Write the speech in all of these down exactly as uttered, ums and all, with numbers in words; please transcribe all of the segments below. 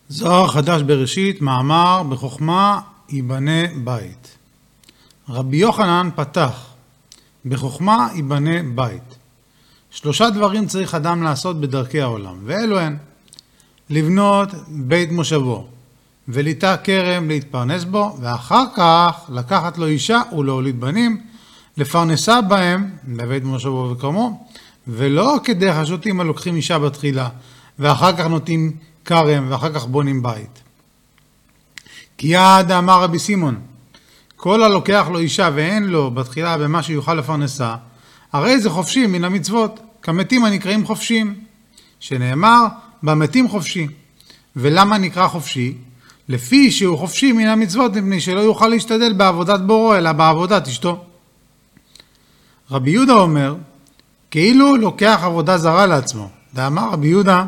זוהר חדש בראשית, מאמר בחוכמה ייבנה בית. רבי יוחנן פתח, בחוכמה ייבנה בית. שלושה דברים צריך אדם לעשות בדרכי העולם, ואלו הן: לבנות בית מושבו, וליטה כרם להתפרנס בו, ואחר כך לקחת לו אישה ולהוליד בנים, לפרנסה בהם בבית מושבו וכרמו, ולא כדרך השוטים הלוקחים אישה בתחילה, ואחר כך נוטים כרם, ואחר כך בונים בית. כי יד אמר רבי סימון, כל הלוקח לו אישה ואין לו בתחילה במה שיוכל לפרנסה, הרי זה חופשי מן המצוות, כמתים הנקראים חופשיים, שנאמר במתים חופשי. ולמה נקרא חופשי? לפי שהוא חופשי מן המצוות, מפני שלא יוכל להשתדל בעבודת בורו, אלא בעבודת אשתו. רבי יהודה אומר, כאילו לוקח עבודה זרה לעצמו. דאמר רבי יהודה,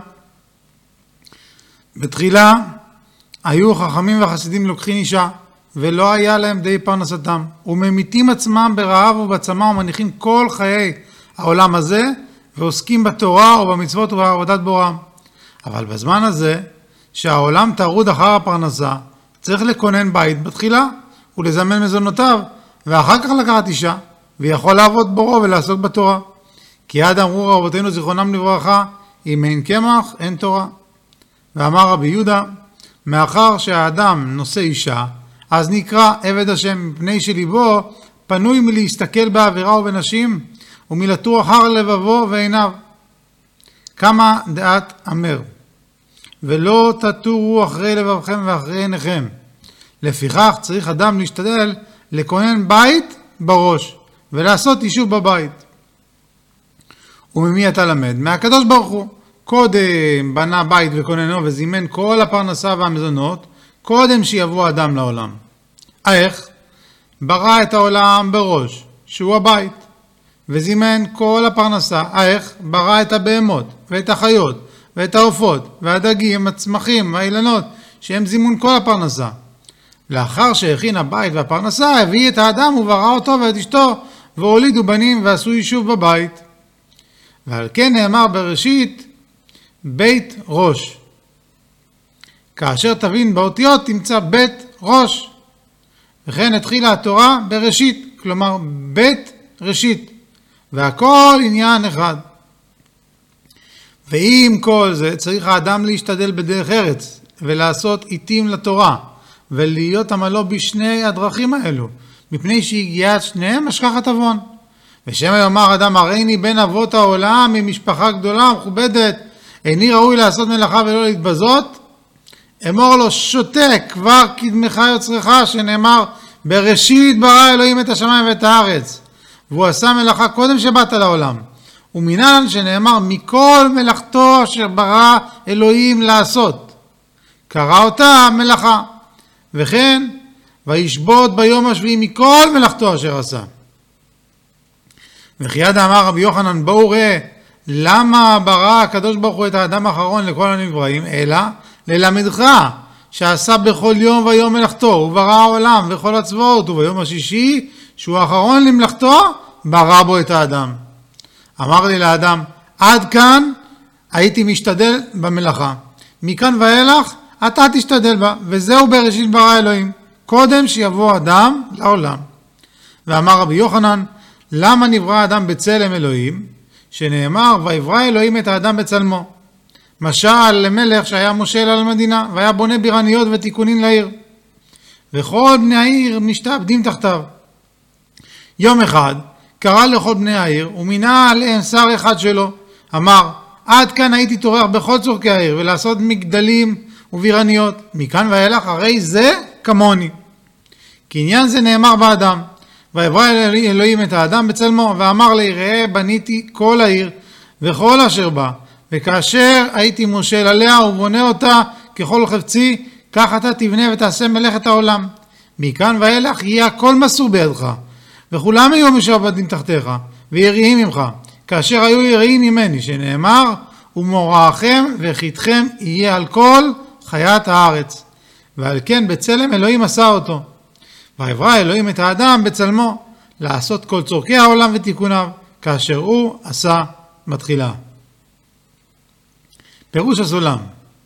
בתחילה היו חכמים וחסידים לוקחים אישה, ולא היה להם די פרנסתם, וממיתים עצמם ברעב ובצמא, ומניחים כל חיי העולם הזה, ועוסקים בתורה ובמצוות ובעבודת בורם. אבל בזמן הזה, שהעולם טרוד אחר הפרנסה, צריך לקונן בית בתחילה, ולזמן מזונותיו, ואחר כך לקחת אישה, ויכול לעבוד בורו ולעסוק בתורה. כי עד אמרו רבותינו זיכרונם לברכה, אם אין קמח, אין תורה. ואמר רבי יהודה, מאחר שהאדם נושא אישה, אז נקרא עבד השם, מפני שליבו פנוי מלהסתכל באווירה ובנשים, ומלטור אחר לבבו ועיניו. כמה דעת אמר, ולא תטורו אחרי לבבכם ואחרי עיניכם. לפיכך צריך אדם להשתדל לקונן בית בראש, ולעשות יישוב בבית. וממי אתה למד? מהקדוש ברוך הוא. קודם בנה בית וקוננו וזימן כל הפרנסה והמזונות, קודם שיבוא אדם לעולם. איך? ברא את העולם בראש, שהוא הבית, וזימן כל הפרנסה. איך? ברא את הבהמות ואת החיות ואת העופות והדגים, הצמחים והאילנות, שהם זימון כל הפרנסה. לאחר שהכין הבית והפרנסה, הביא את האדם וברא אותו ואת אשתו, והולידו בנים ועשו יישוב בבית. ועל כן נאמר בראשית, בית ראש. כאשר תבין באותיות תמצא בית ראש. וכן התחילה התורה בראשית, כלומר בית ראשית, והכל עניין אחד. ועם כל זה צריך האדם להשתדל בדרך ארץ, ולעשות עיתים לתורה, ולהיות עמלו בשני הדרכים האלו, מפני שהגיעת שניהם השכחת עוון. ושמא יאמר אדם, הריני בן אבות העולם ממשפחה גדולה מכובדת, איני ראוי לעשות מלאכה ולא להתבזות, אמור לו, שותק, כבר קדמך יוצרך, שנאמר בראשית ברא אלוהים את השמיים ואת הארץ, והוא עשה מלאכה קודם שבאת לעולם. ומנן שנאמר מכל מלאכתו אשר ברא אלוהים לעשות, קרא אותה מלאכה. וכן וישבות ביום השביעי מכל מלאכתו אשר עשה. וכיד אמר רבי יוחנן, בואו ראה למה ברא הקדוש ברוך הוא את האדם האחרון לכל הנבראים, אלא ללמדך שעשה בכל יום ויום מלאכתו, הוא ברא העולם וכל הצבאות, וביום השישי שהוא האחרון למלאכתו ברא בו את האדם. אמר לי לאדם, עד כאן הייתי משתדל במלאכה, מכאן ואילך אתה תשתדל בה, וזהו בראשית ברא אלוהים, קודם שיבוא אדם לעולם. ואמר רבי יוחנן, למה נברא אדם בצלם אלוהים? שנאמר, ויברא אלוהים את האדם בצלמו. משל למלך שהיה מושל על המדינה, והיה בונה בירניות ותיקונים לעיר, וכל בני העיר משתעבדים תחתיו. יום אחד קרא לכל בני העיר, ומינה עליהם שר אחד שלו, אמר, עד כאן הייתי טורח בכל צורכי העיר, ולעשות מגדלים ובירניות, מכאן ואילך הרי זה כמוני. כי עניין זה נאמר באדם, ויברא אלוהים את האדם בצלמו, ואמר לי, ראה בניתי כל העיר וכל אשר בה, וכאשר הייתי מושל עליה ובונה אותה ככל חפצי, כך אתה תבנה ותעשה מלאכת העולם. מכאן ואילך יהיה הכל מסור בידך, וכולם יהיו משועבדים תחתיך ויראים ממך, כאשר היו יראים ממני, שנאמר, ומוראכם וחיתכם יהיה על כל חיית הארץ. ועל כן בצלם אלוהים עשה אותו. ויברא אלוהים את האדם בצלמו, לעשות כל צורכי העולם ותיקוניו, כאשר הוא עשה בתחילה. פירוש הסולם,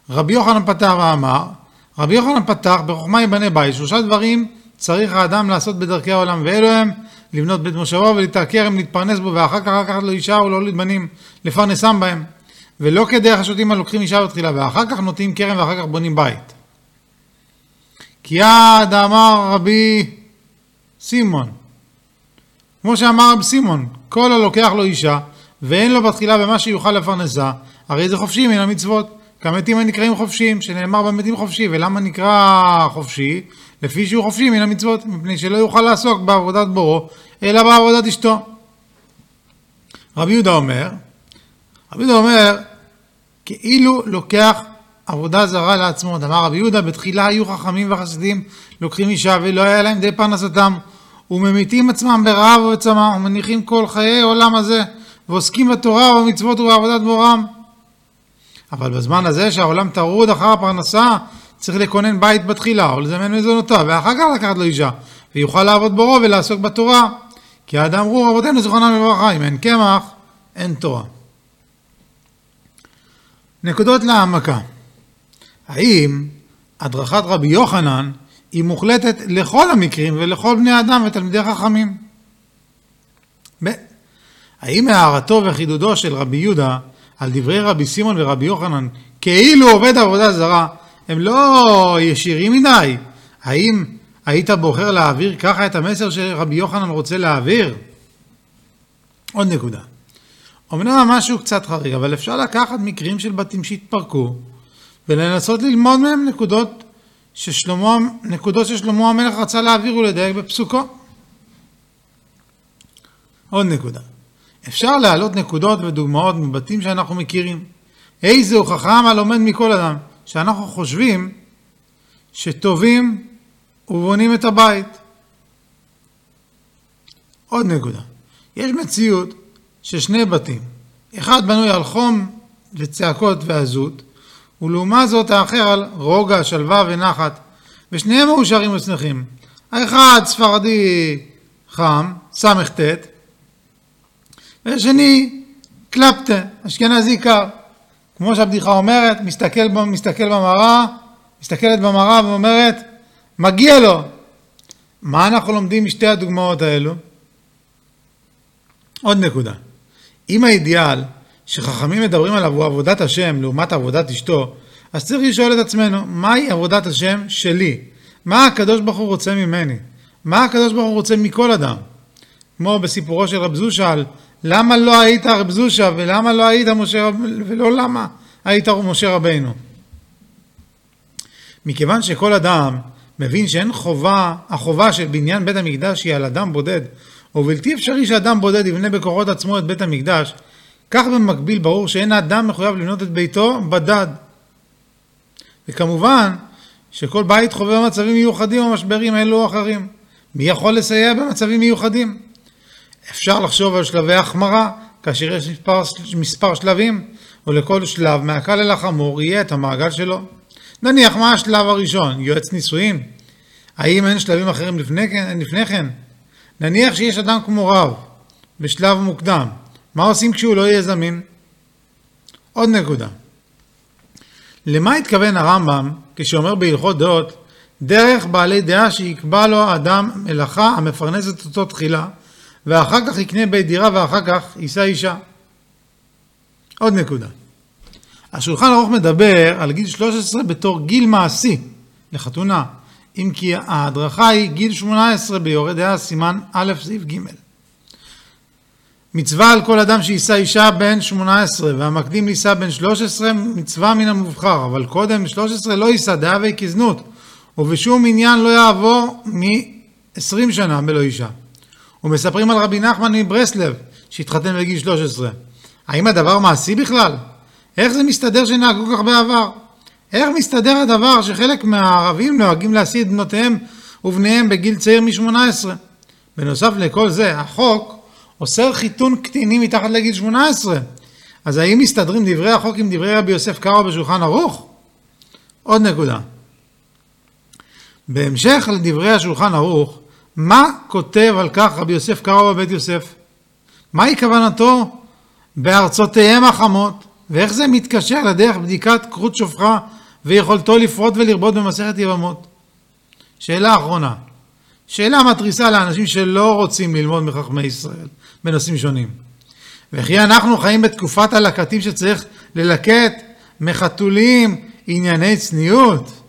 רבי יוחנן פתח ואמר, רבי יוחנן פתח, בחוכמה ייבנה בית, שלושה דברים צריך האדם לעשות בדרכי העולם, ואלו הם לבנות בית מושבו ולהתעקר כרם, להתפרנס בו, ואחר כך לקחת לו אישה ולהוליד בנים, לפרנסם בהם, ולא כדרך השוטים הלוקחים אישה בתחילה, ואחר כך נוטעים כרם ואחר כך בונים בית. כי יד אמר רבי סימון, כמו שאמר רבי סימון, כל הלוקח לו אישה, ואין לו בתחילה במה שיוכל לפרנסה, הרי זה חופשי מן המצוות. כמתים הנקראים חופשיים, שנאמר במתים חופשי, ולמה נקרא חופשי? לפי שהוא חופשי מן המצוות, מפני שלא יוכל לעסוק בעבודת בורו, אלא בעבודת אשתו. רבי יהודה אומר, רבי יהודה אומר, כאילו לוקח עבודה זרה לעצמו. אמר רבי יהודה, בתחילה היו חכמים וחסידים, לוקחים אישה ולא היה להם די פרנסתם, וממיתים עצמם ברעב ובצמא, ומניחים כל חיי העולם הזה, ועוסקים בתורה ובמצוות ובעבודת בורם. אבל בזמן הזה שהעולם טרוד אחר הפרנסה, צריך לקונן בית בתחילה, או לזמן מזונותיו, ואחר כך לקחת לו אישה, ויוכל לעבוד בורו ולעסוק בתורה. כי האדם אמרו, רבותינו זיכרונם לברכה, אם אין קמח, אין תורה. נקודות להעמקה. האם הדרכת רבי יוחנן היא מוחלטת לכל המקרים ולכל בני אדם ותלמידי חכמים? ב. האם הערתו וחידודו של רבי יהודה על דברי רבי סימון ורבי יוחנן כאילו עובד עבודה זרה הם לא ישירים מדי? האם היית בוחר להעביר ככה את המסר שרבי יוחנן רוצה להעביר? עוד נקודה. אמנם משהו קצת חריג, אבל אפשר לקחת מקרים של בתים שהתפרקו ולנסות ללמוד מהם נקודות ששלמה, נקודות ששלמה המלך רצה להעביר ולדייק בפסוקו. עוד נקודה. אפשר להעלות נקודות ודוגמאות מבתים שאנחנו מכירים. איזהו חכם הלומד מכל אדם, שאנחנו חושבים שטובים ובונים את הבית. עוד נקודה. יש מציאות ששני בתים, אחד בנוי על חום וצעקות ועזות, ולעומת זאת האחר על רוגע, שלווה ונחת, ושניהם מאושרים ושמחים. האחד ספרדי חם, סמך תת, והשני קלפטה, אשכנזי קר. כמו שהבדיחה אומרת, מסתכל, מסתכל במראה, מסתכלת במראה ואומרת, מגיע לו. מה אנחנו לומדים משתי הדוגמאות האלו? עוד נקודה. אם האידיאל שחכמים מדברים עליו הוא עבודת השם לעומת עבודת אשתו, אז צריך לשאול את עצמנו, מהי עבודת השם שלי? מה הקדוש ברוך הוא רוצה ממני? מה הקדוש ברוך הוא רוצה מכל אדם? כמו בסיפורו של רב זושה, למה לא היית רב זושה ולמה לא היית משה, ולא למה היית משה רבינו? מכיוון שכל אדם מבין שאין חובה, החובה של בניין בית המקדש היא על אדם בודד, ובלתי אפשרי שאדם בודד יבנה בכוחות עצמו את בית המקדש, כך במקביל ברור שאין האדם מחויב לבנות את ביתו בדד. וכמובן שכל בית חווה מצבים מיוחדים או משברים אלו או אחרים. מי יכול לסייע במצבים מיוחדים? אפשר לחשוב על שלבי החמרה, כאשר יש מספר, מספר שלבים, ולכל שלב מהקל אל החמור יהיה את המעגל שלו. נניח מה השלב הראשון? יועץ נישואים? האם אין שלבים אחרים לפני כן? לפני כן? נניח שיש אדם כמו רב, בשלב מוקדם, מה עושים כשהוא לא יהיה זמין? עוד נקודה. למה התכוון הרמב"ם כשאומר בהלכות דעות, דרך בעלי דעה שיקבע לו אדם מלאכה המפרנסת אותו תחילה, ואחר כך יקנה בית דירה ואחר כך יישא אישה? עוד נקודה. השולחן ערוך מדבר על גיל שלוש עשרה בתור גיל מעשי לחתונה, אם כי ההדרכה היא גיל שמונה עשרה ביורה דעה סימן א' סעיף ג'. מצווה על כל אדם שיישא אישה בן שמונה עשרה, והמקדים יישא בן שלוש עשרה מצווה מן המובחר, אבל קודם שלוש עשרה לא יישא דעה וכזנות, ובשום עניין לא יעבור מ-עשרים שנה בלא אישה. ומספרים על רבי נחמן מברסלב שהתחתן בגיל שלוש עשרה. האם הדבר מעשי בכלל? איך זה מסתדר שנהגו כך בעבר? איך מסתדר הדבר שחלק מהערבים נוהגים להשיא את בנותיהם ובניהם בגיל צעיר מ-שמונה עשרה? בנוסף לכל זה, החוק אוסר חיתון קטינים מתחת לגיל שמונה עשרה. אז האם מסתדרים דברי החוק עם דברי רבי יוסף קארו בשולחן ערוך? עוד נקודה. בהמשך לדברי השולחן ערוך, מה כותב על כך רבי יוסף קארו בבית יוסף? מהי כוונתו בארצותיהם החמות? ואיך זה מתקשר לדרך בדיקת קרות שופחה ויכולתו לפרוט ולרבות במסכת יבמות. שאלה אחרונה. שאלה מתריסה לאנשים שלא רוצים ללמוד מחכמי ישראל בנושאים שונים. וכי אנחנו חיים בתקופת הלקטים שצריך ללקט מחתולים ענייני צניעות.